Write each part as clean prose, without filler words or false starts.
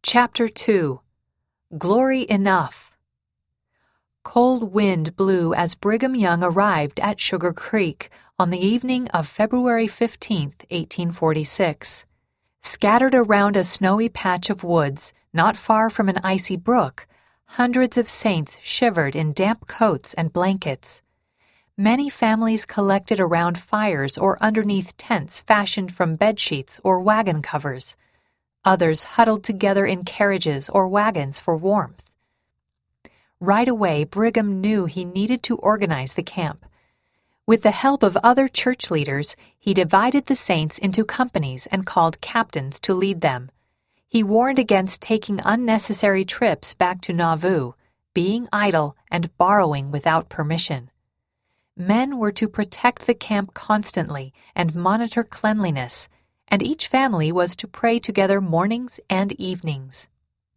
Chapter 2. Glory Enough. Cold wind blew as Brigham Young arrived at Sugar Creek on the evening of February 15, 1846. Scattered around a snowy patch of woods, not far from an icy brook, hundreds of saints shivered in damp coats and blankets. Many families collected around fires or underneath tents fashioned from bedsheets or wagon covers. Others huddled together in carriages or wagons for warmth. Right away, Brigham knew he needed to organize the camp. With the help of other church leaders, he divided the saints into companies and called captains to lead them. He warned against taking unnecessary trips back to Nauvoo, being idle, and borrowing without permission. Men were to protect the camp constantly and monitor cleanliness, and each family was to pray together mornings and evenings.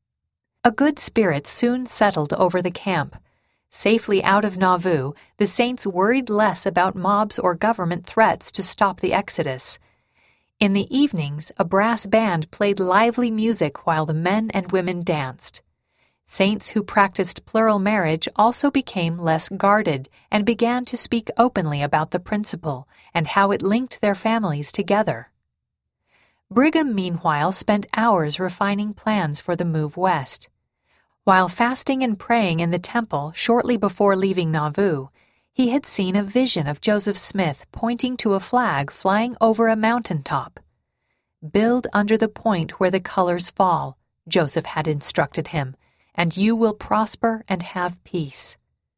A good spirit soon settled over the camp. Safely out of Nauvoo, the saints worried less about mobs or government threats to stop the exodus. In the evenings, a brass band played lively music while the men and women danced. Saints who practiced plural marriage also became less guarded and began to speak openly about the principle and how it linked their families together. Brigham, meanwhile, spent hours refining plans for the move west. While fasting and praying in the temple shortly before leaving Nauvoo, he had seen a vision of Joseph Smith pointing to a flag flying over a mountaintop. "Build under the point where the colors fall," Joseph had instructed him, "and you will prosper and have peace."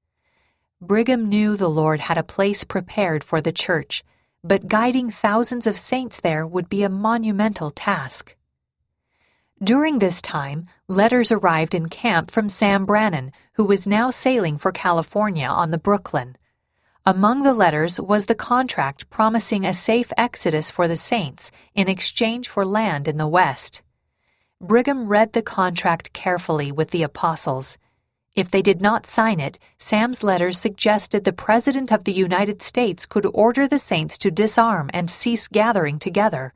Brigham knew the Lord had a place prepared for the church, but guiding thousands of saints there would be a monumental task. During this time, letters arrived in camp from Sam Brannan, who was now sailing for California on the Brooklyn. Among the letters was the contract promising a safe exodus for the saints in exchange for land in the West. Brigham read the contract carefully with the apostles. If they did not sign it, Sam's letters suggested the President of the United States could order the saints to disarm and cease gathering together.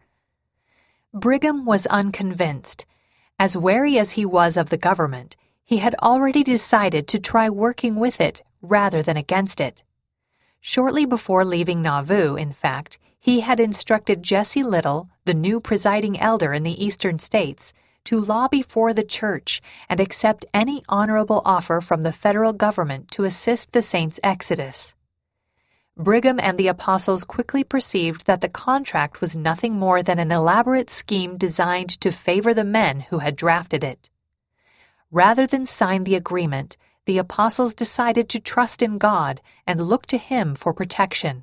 Brigham was unconvinced. As wary as he was of the government, he had already decided to try working with it rather than against it. Shortly before leaving Nauvoo, in fact, he had instructed Jesse Little, the new presiding elder in the eastern states, to lobby for the church and accept any honorable offer from the federal government to assist the saints' exodus. Brigham and the apostles quickly perceived that the contract was nothing more than an elaborate scheme designed to favor the men who had drafted it. Rather than sign the agreement, the apostles decided to trust in God and look to Him for protection.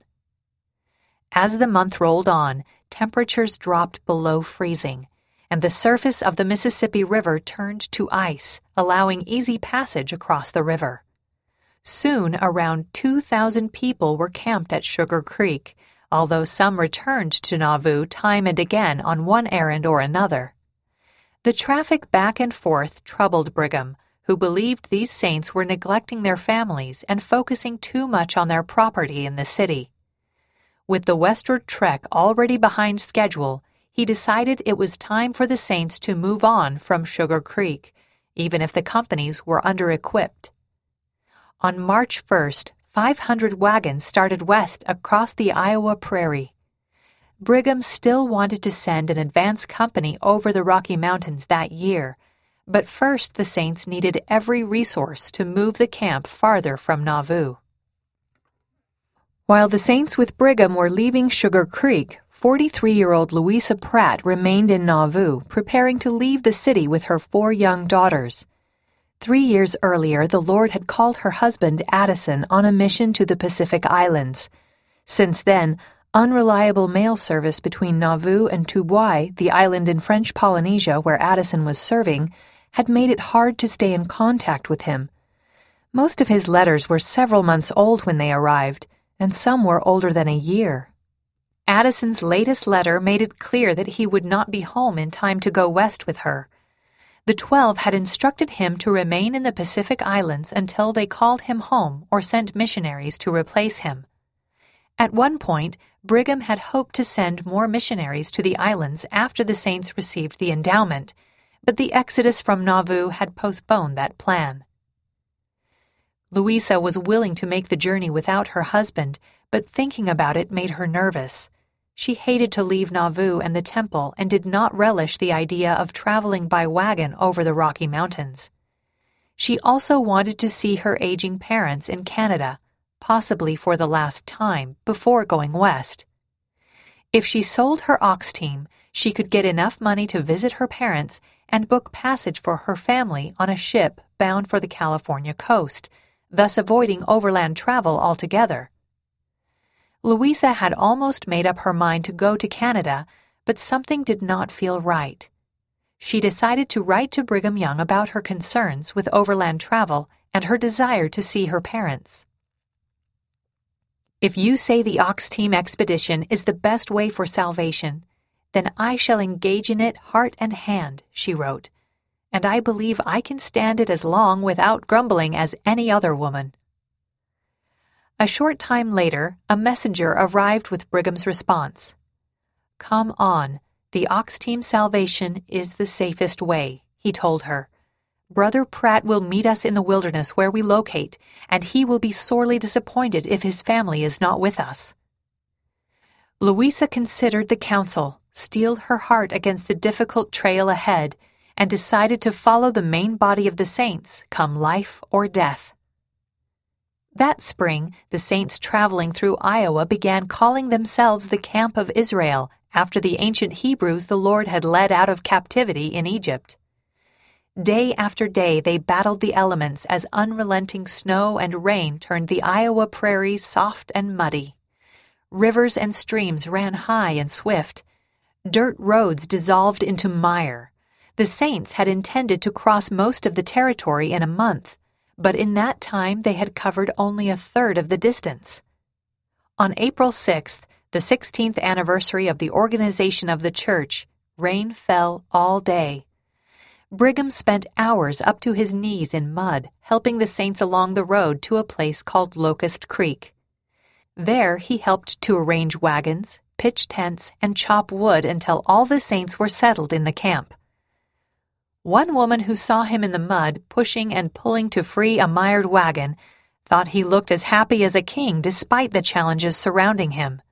As the month rolled on, temperatures dropped below freezing, and the surface of the Mississippi River turned to ice, allowing easy passage across the river. Soon, around 2,000 people were camped at Sugar Creek, although some returned to Nauvoo time and again on one errand or another. The traffic back and forth troubled Brigham, who believed these saints were neglecting their families and focusing too much on their property in the city. With the westward trek already behind schedule, he decided it was time for the saints to move on from Sugar Creek, even if the companies were under-equipped. On March 1st, 500 wagons started west across the Iowa Prairie. Brigham still wanted to send an advance company over the Rocky Mountains that year, but first the saints needed every resource to move the camp farther from Nauvoo. While the saints with Brigham were leaving Sugar Creek, 43-year-old Louisa Pratt remained in Nauvoo, preparing to leave the city with her 4 young daughters. 3 years earlier, the Lord had called her husband Addison on a mission to the Pacific Islands. Since then, unreliable mail service between Nauvoo and Tubuai, the island in French Polynesia where Addison was serving, had made it hard to stay in contact with him. Most of his letters were several months old when they arrived, and some were older than a year. Addison's latest letter made it clear that he would not be home in time to go west with her. The 12 had instructed him to remain in the Pacific Islands until they called him home or sent missionaries to replace him. At one point, Brigham had hoped to send more missionaries to the islands after the saints received the endowment, but the exodus from Nauvoo had postponed that plan. Louisa was willing to make the journey without her husband, but thinking about it made her nervous. She hated to leave Nauvoo and the temple and did not relish the idea of traveling by wagon over the Rocky Mountains. She also wanted to see her aging parents in Canada, possibly for the last time, before going west. If she sold her ox team, she could get enough money to visit her parents and book passage for her family on a ship bound for the California coast, thus avoiding overland travel altogether. Louisa had almost made up her mind to go to Canada, but something did not feel right. She decided to write to Brigham Young about her concerns with overland travel and her desire to see her parents. "If you say the ox team expedition is the best way for salvation, then I shall engage in it heart and hand," she wrote, "and I believe I can stand it as long without grumbling as any other woman." A short time later, a messenger arrived with Brigham's response. "Come on, the ox team salvation is the safest way," he told her. "Brother Pratt will meet us in the wilderness where we locate, and he will be sorely disappointed if his family is not with us." Louisa considered the counsel, steeled her heart against the difficult trail ahead, and decided to follow the main body of the saints, come life or death. That spring, the saints traveling through Iowa began calling themselves the Camp of Israel, after the ancient Hebrews the Lord had led out of captivity in Egypt. Day after day they battled the elements as unrelenting snow and rain turned the Iowa prairies soft and muddy. Rivers and streams ran high and swift. Dirt roads dissolved into mire. The saints had intended to cross most of the territory in a month, but in that time they had covered only a third of the distance. On April 6th, the 16th anniversary of the organization of the church, rain fell all day. Brigham spent hours up to his knees in mud, helping the saints along the road to a place called Locust Creek. There he helped to arrange wagons, pitch tents, and chop wood until all the saints were settled in the camp. One woman who saw him in the mud, pushing and pulling to free a mired wagon, thought he looked as happy as a king despite the challenges surrounding him.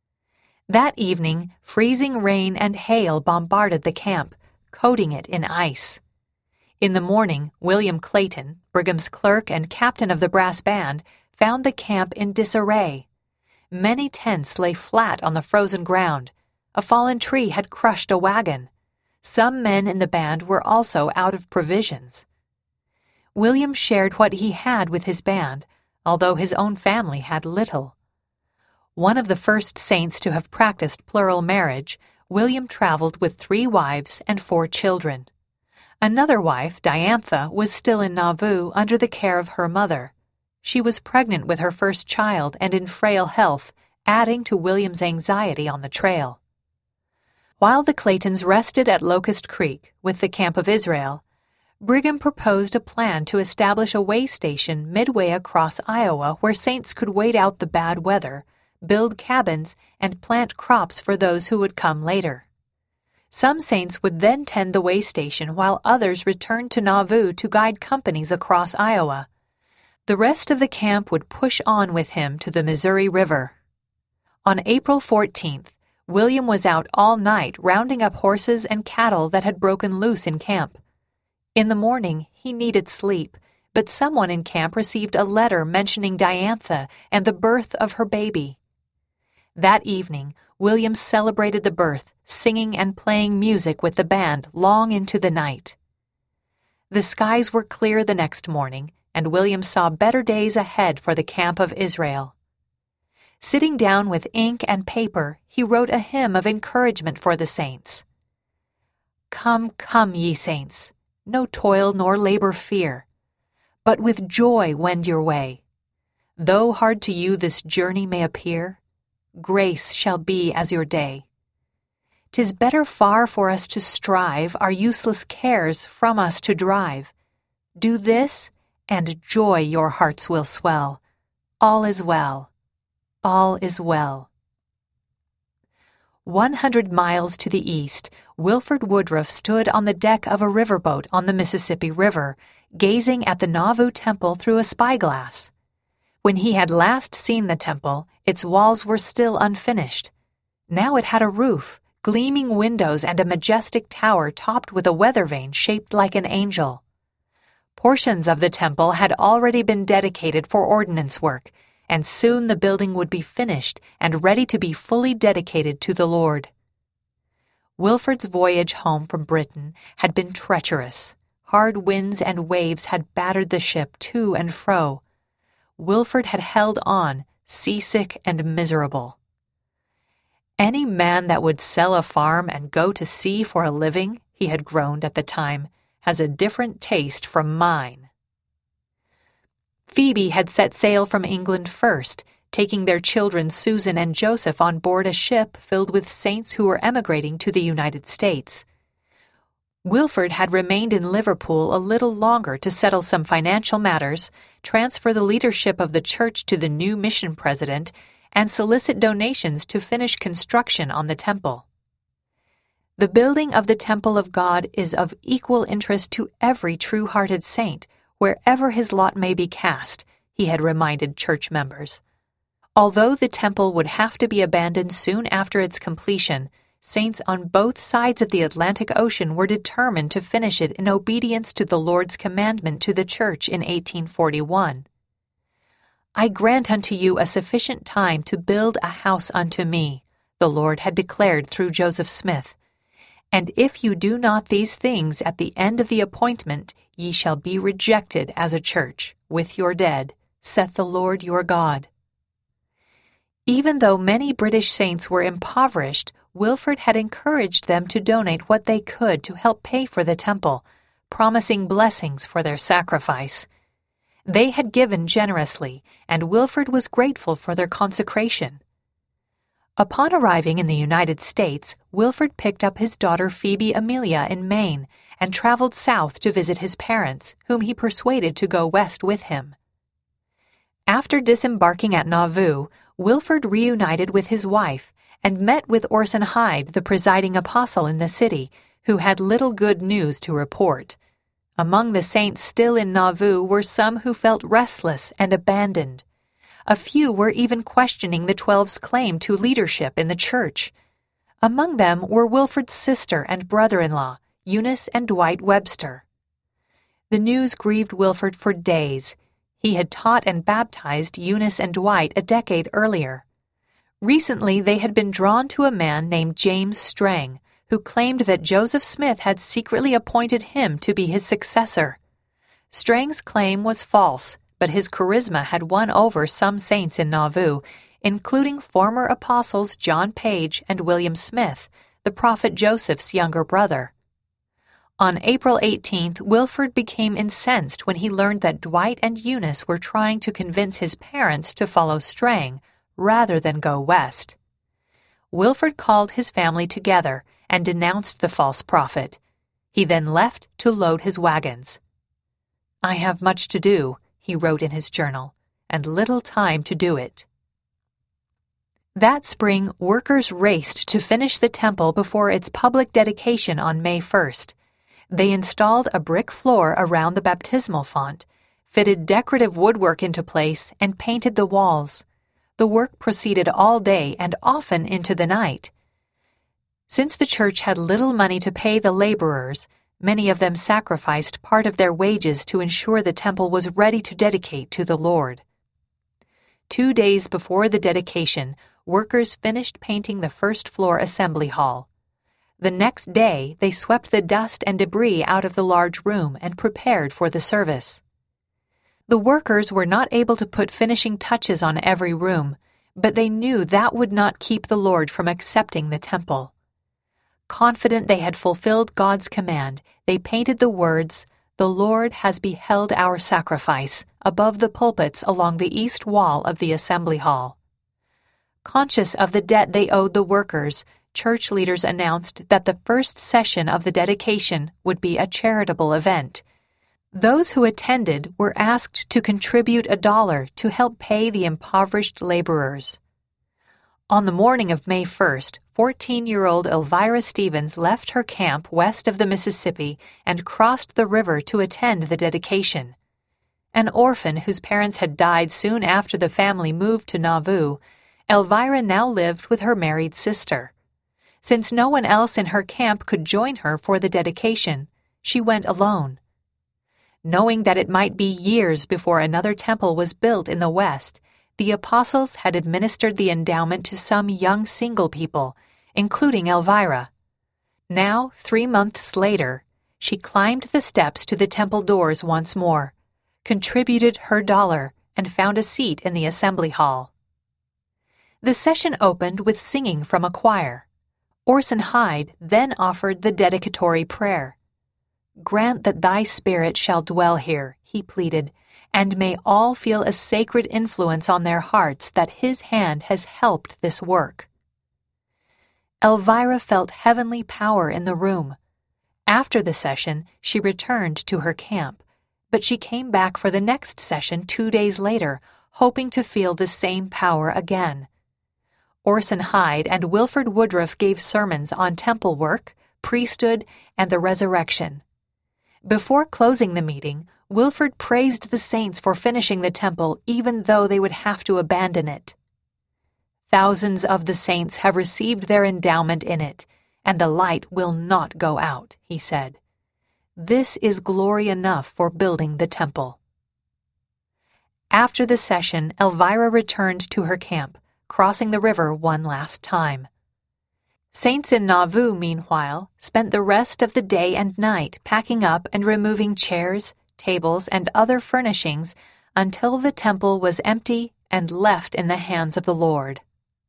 That evening, freezing rain and hail bombarded the camp, coating it in ice. In the morning, William Clayton, Brigham's clerk and captain of the brass band, found the camp in disarray. Many tents lay flat on the frozen ground. A fallen tree had crushed a wagon. Some men in the band were also out of provisions. William shared what he had with his band, although his own family had little. One of the first saints to have practiced plural marriage, William traveled with 3 wives and 4 children. Another wife, Diantha, was still in Nauvoo under the care of her mother. She was pregnant with her first child and in frail health, adding to William's anxiety on the trail. While the Claytons rested at Locust Creek with the Camp of Israel, Brigham proposed a plan to establish a way station midway across Iowa where saints could wait out the bad weather, build cabins, and plant crops for those who would come later. Some saints would then tend the way station while others returned to Nauvoo to guide companies across Iowa. The rest of the camp would push on with him to the Missouri River. On April 14th, William was out all night rounding up horses and cattle that had broken loose in camp. In the morning, he needed sleep, but someone in camp received a letter mentioning Diantha and the birth of her baby. That evening, William celebrated the birth, singing and playing music with the band long into the night. The skies were clear the next morning, and William saw better days ahead for the Camp of Israel. Sitting down with ink and paper, he wrote a hymn of encouragement for the saints. "Come, come, ye saints, no toil nor labor fear, but with joy wend your way. Though hard to you this journey may appear, grace shall be as your day. 'Tis better far for us to strive our useless cares from us to drive. Do this, and joy your hearts will swell. All is well. All is well." 100 miles to the east, Wilford Woodruff stood on the deck of a riverboat on the Mississippi River, gazing at the Nauvoo Temple through a spyglass. When he had last seen the temple, its walls were still unfinished. Now it had a roof, gleaming windows, and a majestic tower topped with a weather vane shaped like an angel. Portions of the temple had already been dedicated for ordnance work, and soon the building would be finished and ready to be fully dedicated to the Lord. Wilford's voyage home from Britain had been treacherous. Hard winds and waves had battered the ship to and fro. Wilford had held on, seasick and miserable. "Any man that would sell a farm and go to sea for a living," he had groaned at the time, "has a different taste from mine." Phoebe had set sail from England first, taking their children Susan and Joseph on board a ship filled with saints who were emigrating to the United States. Wilford had remained in Liverpool a little longer to settle some financial matters, transfer the leadership of the church to the new mission president, and solicit donations to finish construction on the temple. "The building of the temple of God is of equal interest to every true-hearted saint, wherever his lot may be cast," he had reminded church members. Although the temple would have to be abandoned soon after its completion, saints on both sides of the Atlantic Ocean were determined to finish it in obedience to the Lord's commandment to the church in 1841. "I grant unto you a sufficient time to build a house unto me," the Lord had declared through Joseph Smith. "And if you do not these things at the end of the appointment, ye shall be rejected as a church, with your dead, saith the Lord your God." Even though many British saints were impoverished, Wilford had encouraged them to donate what they could to help pay for the temple, promising blessings for their sacrifice. They had given generously, and Wilford was grateful for their consecration. Upon arriving in the United States, Wilford picked up his daughter Phoebe Amelia in Maine and traveled south to visit his parents, whom he persuaded to go west with him. After disembarking at Nauvoo, Wilford reunited with his wife and met with Orson Hyde, the presiding apostle in the city, who had little good news to report. Among the saints still in Nauvoo were some who felt restless and abandoned. A few were even questioning the 12's claim to leadership in the church. Among them were Wilford's sister and brother-in-law, Eunice and Dwight Webster. The news grieved Wilford for days. He had taught and baptized Eunice and Dwight a decade earlier. Recently, they had been drawn to a man named James Strang, who claimed that Joseph Smith had secretly appointed him to be his successor. Strang's claim was false, but his charisma had won over some saints in Nauvoo, including former apostles John Page and William Smith, the prophet Joseph's younger brother. On April 18th, Wilford became incensed when he learned that Dwight and Eunice were trying to convince his parents to follow Strang rather than go west. Wilford called his family together and denounced the false prophet. He then left to load his wagons. "I have much to do," he wrote in his journal, "and little time to do it." That spring, workers raced to finish the temple before its public dedication on May 1st. They installed a brick floor around the baptismal font, fitted decorative woodwork into place, and painted the walls. The work proceeded all day and often into the night. Since the church had little money to pay the laborers, many of them sacrificed part of their wages to ensure the temple was ready to dedicate to the Lord. 2 days before the dedication, workers finished painting the first floor assembly hall. The next day, they swept the dust and debris out of the large room and prepared for the service. The workers were not able to put finishing touches on every room, but they knew that would not keep the Lord from accepting the temple. Confident they had fulfilled God's command, they painted the words, "The Lord has beheld our sacrifice," above the pulpits along the east wall of the assembly hall. Conscious of the debt they owed the workers, church leaders announced that the first session of the dedication would be a charitable event. Those who attended were asked to contribute $1 to help pay the impoverished laborers. On the morning of May 1st, 14-year-old Elvira Stevens left her camp west of the Mississippi and crossed the river to attend the dedication. An orphan whose parents had died soon after the family moved to Nauvoo, Elvira now lived with her married sister. Since no one else in her camp could join her for the dedication, she went alone. Knowing that it might be years before another temple was built in the West, the apostles had administered the endowment to some young single people, including Elvira. Now, 3 months later, she climbed the steps to the temple doors once more, contributed her $1, and found a seat in the assembly hall. The session opened with singing from a choir. Orson Hyde then offered the dedicatory prayer. "Grant that thy spirit shall dwell here," he pleaded, "and may all feel a sacred influence on their hearts that his hand has helped this work." Elvira felt heavenly power in the room. After the session, she returned to her camp, but she came back for the next session 2 days later, hoping to feel the same power again. Orson Hyde and Wilford Woodruff gave sermons on temple work, priesthood, and the resurrection. Before closing the meeting, Wilford praised the saints for finishing the temple even though they would have to abandon it. "Thousands of the saints have received their endowment in it, and the light will not go out," he said. "This is glory enough for building the temple." After the session, Elvira returned to her camp, crossing the river one last time. Saints in Nauvoo, meanwhile, spent the rest of the day and night packing up and removing chairs, tables, and other furnishings until the temple was empty and left in the hands of the Lord.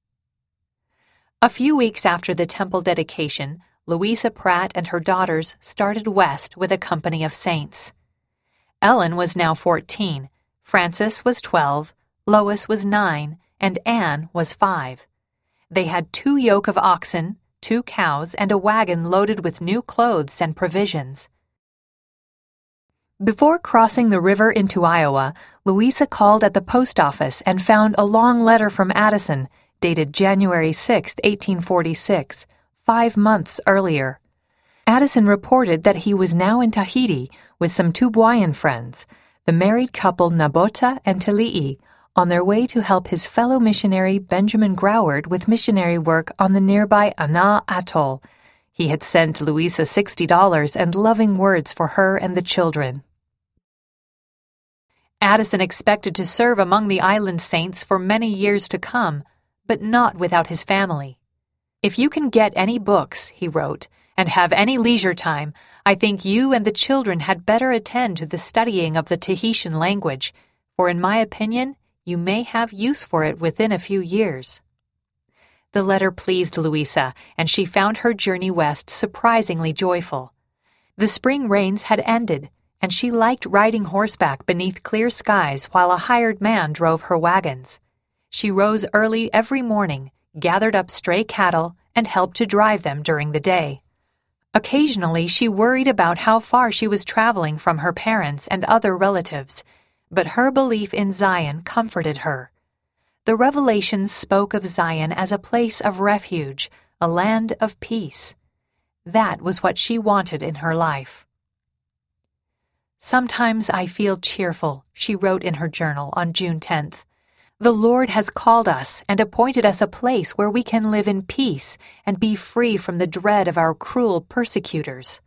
A few weeks after the temple dedication, Louisa Pratt and her daughters started west with a company of saints. Ellen was now 14, Frances was 12, Lois was 9, and Anne was 5. They had 2 yoke of oxen, 2 cows, and a wagon loaded with new clothes and provisions. Before crossing the river into Iowa, Louisa called at the post office and found a long letter from Addison, dated January 6, 1846, 5 months earlier. Addison reported that he was now in Tahiti with some Tubuayan friends, the married couple Nabota and Tali'i, on their way to help his fellow missionary Benjamin Groward with missionary work on the nearby Ana Atoll. He had sent Louisa $60 and loving words for her and the children. Addison expected to serve among the island saints for many years to come, but not without his family. "If you can get any books," he wrote, "and have any leisure time, I think you and the children had better attend to the studying of the Tahitian language, for in my opinion, you may have use for it within a few years." The letter pleased Louisa, and she found her journey west surprisingly joyful. The spring rains had ended, and she liked riding horseback beneath clear skies while a hired man drove her wagons. She rose early every morning, gathered up stray cattle, and helped to drive them during the day. Occasionally, she worried about how far she was traveling from her parents and other relatives, but her belief in Zion comforted her. The revelations spoke of Zion as a place of refuge, a land of peace. That was what she wanted in her life. "Sometimes I feel cheerful," she wrote in her journal on June 10th. "The Lord has called us and appointed us a place where we can live in peace and be free from the dread of our cruel persecutors."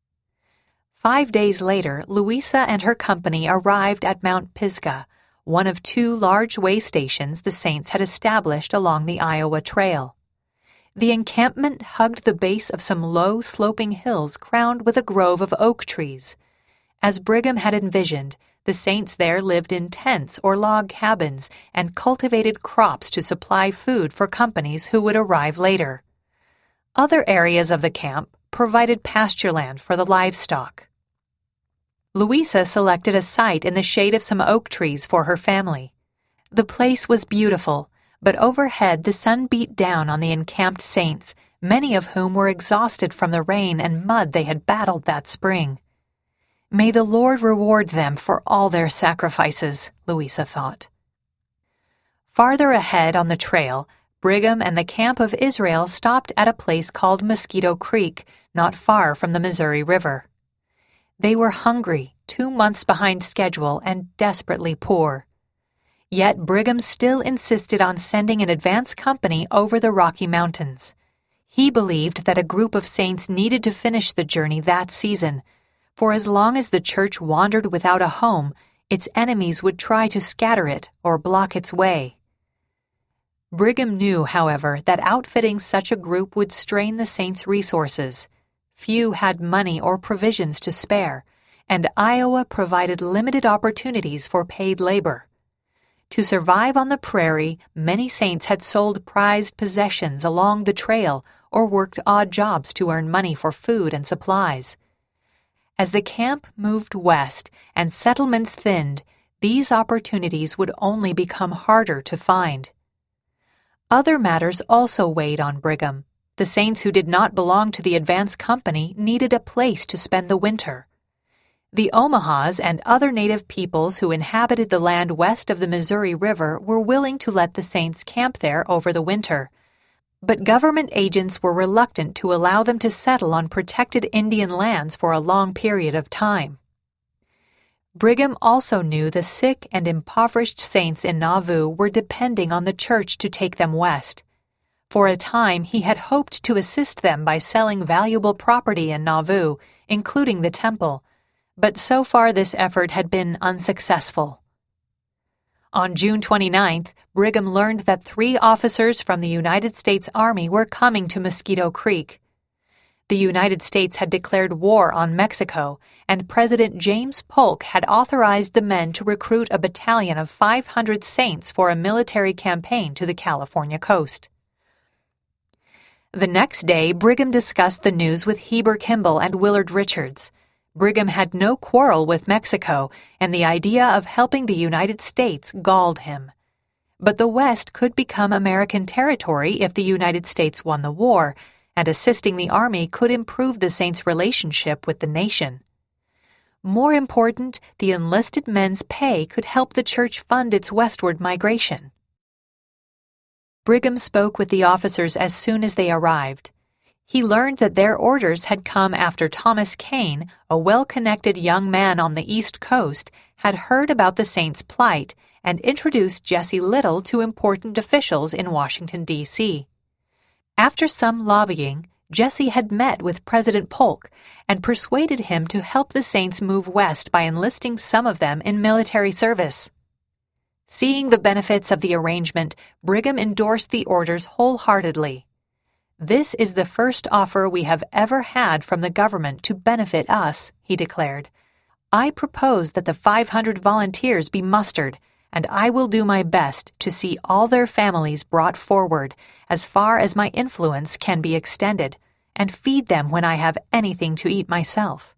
5 days later, Louisa and her company arrived at Mount Pisgah, one of 2 large way stations the saints had established along the Iowa Trail. The encampment hugged the base of some low, sloping hills crowned with a grove of oak trees. As Brigham had envisioned, the saints there lived in tents or log cabins and cultivated crops to supply food for companies who would arrive later. Other areas of the camp provided pasture land for the livestock. Louisa selected a site in the shade of some oak trees for her family. The place was beautiful, but overhead the sun beat down on the encamped saints, many of whom were exhausted from the rain and mud they had battled that spring. "May the Lord reward them for all their sacrifices," Louisa thought. Farther ahead on the trail, Brigham and the camp of Israel stopped at a place called Mosquito Creek, not far from the Missouri River. They were hungry, 2 months behind schedule, and desperately poor. Yet Brigham still insisted on sending an advance company over the Rocky Mountains. He believed that a group of saints needed to finish the journey that season, for as long as the church wandered without a home, its enemies would try to scatter it or block its way. Brigham knew, however, that outfitting such a group would strain the saints' resources. Few had money or provisions to spare, and Iowa provided limited opportunities for paid labor. To survive on the prairie, many saints had sold prized possessions along the trail or worked odd jobs to earn money for food and supplies. As the camp moved west and settlements thinned, these opportunities would only become harder to find. Other matters also weighed on Brigham. The saints who did not belong to the advance company needed a place to spend the winter. The Omahas and other native peoples who inhabited the land west of the Missouri River were willing to let the saints camp there over the winter, but government agents were reluctant to allow them to settle on protected Indian lands for a long period of time. Brigham also knew the sick and impoverished saints in Nauvoo were depending on the church to take them west. For a time, he had hoped to assist them by selling valuable property in Nauvoo, including the temple, but so far this effort had been unsuccessful. On June 29th, Brigham learned that 3 officers from the United States Army were coming to Mosquito Creek. The United States had declared war on Mexico, and President James Polk had authorized the men to recruit a battalion of 500 saints for a military campaign to the California coast. The next day, Brigham discussed the news with Heber Kimball and Willard Richards. Brigham had no quarrel with Mexico, and the idea of helping the United States galled him. But the West could become American territory if the United States won the war, and assisting the Army could improve the saints' relationship with the nation. More important, the enlisted men's pay could help the church fund its westward migration. Brigham spoke with the officers as soon as they arrived. He learned that their orders had come after Thomas Kane, a well-connected young man on the East Coast, had heard about the saints' plight and introduced Jesse Little to important officials in Washington, D.C. After some lobbying, Jesse had met with President Polk and persuaded him to help the saints move west by enlisting some of them in military service. Seeing the benefits of the arrangement, Brigham endorsed the orders wholeheartedly. "This is the first offer we have ever had from the government to benefit us," he declared. "I propose that the 500 volunteers be mustered, and I will do my best to see all their families brought forward as far as my influence can be extended, and feed them when I have anything to eat myself."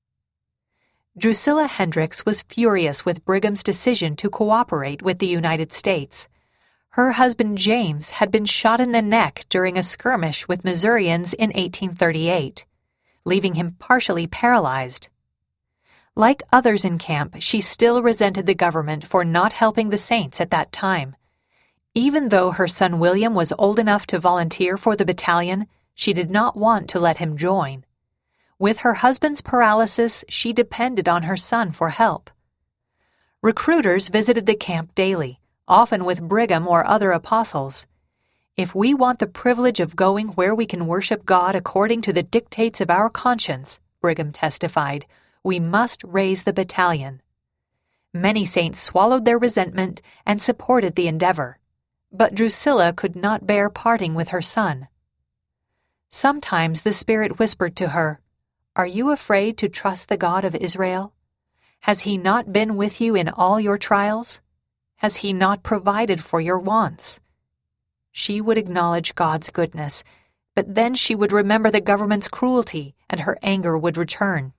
Drusilla Hendricks was furious with Brigham's decision to cooperate with the United States. Her husband James had been shot in the neck during a skirmish with Missourians in 1838, leaving him partially paralyzed. Like others in camp, she still resented the government for not helping the saints at that time. Even though her son William was old enough to volunteer for the battalion, she did not want to let him join. With her husband's paralysis, she depended on her son for help. Recruiters visited the camp daily, often with Brigham or other apostles. "If we want the privilege of going where we can worship God according to the dictates of our conscience," Brigham testified, "we must raise the battalion." Many saints swallowed their resentment and supported the endeavor, but Drusilla could not bear parting with her son. Sometimes the Spirit whispered to her, "Are you afraid to trust the God of Israel? Has He not been with you in all your trials? Has He not provided for your wants?" She would acknowledge God's goodness, but then she would remember the government's cruelty, and her anger would return.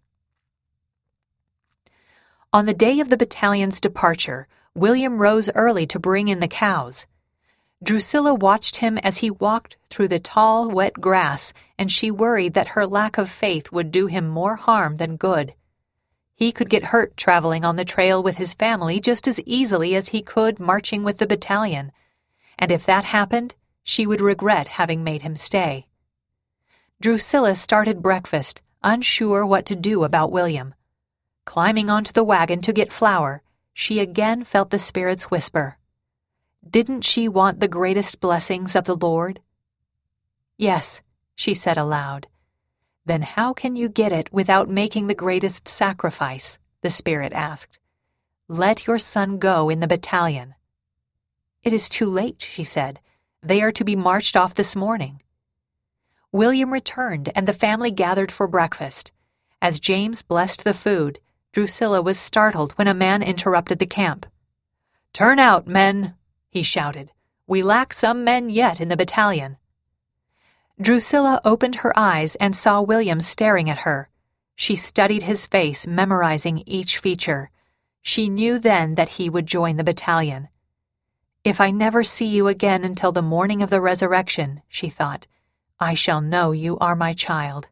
On the day of the battalion's departure, William rose early to bring in the cows. Drusilla watched him as he walked through the tall, wet grass, and she worried that her lack of faith would do him more harm than good. He could get hurt traveling on the trail with his family just as easily as he could marching with the battalion, and if that happened, she would regret having made him stay. Drusilla started breakfast, unsure what to do about William. Climbing onto the wagon to get flour, she again felt the Spirit's whisper. Didn't she want the greatest blessings of the Lord? Yes, she said aloud. Then how can you get it without making the greatest sacrifice? The Spirit asked. Let your son go in the battalion. It is too late, she said. They are to be marched off this morning. William returned, and the family gathered for breakfast. As James blessed the food, Drusilla was startled when a man interrupted the camp. Turn out, men, he shouted. We lack some men yet in the battalion. Drusilla opened her eyes and saw William staring at her. She studied his face, memorizing each feature. She knew then that he would join the battalion. If I never see you again until the morning of the resurrection, she thought, I shall know you are my child.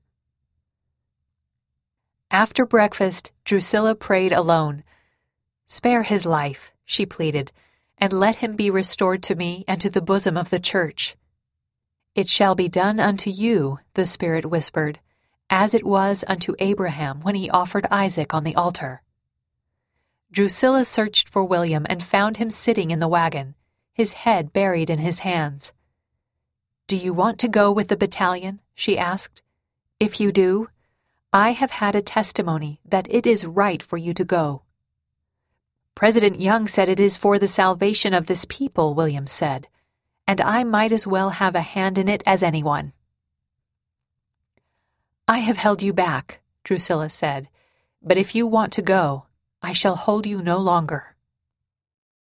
After breakfast, Drusilla prayed alone. Spare his life, she pleaded, and let him be restored to me and to the bosom of the church. It shall be done unto you, the Spirit whispered, as it was unto Abraham when he offered Isaac on the altar. Drusilla searched for William and found him sitting in the wagon, his head buried in his hands. Do you want to go with the battalion? She asked. If you do, I have had a testimony that it is right for you to go. President Young said it is for the salvation of this people, William said, and I might as well have a hand in it as anyone. I have held you back, Drusilla said, but if you want to go, I shall hold you no longer.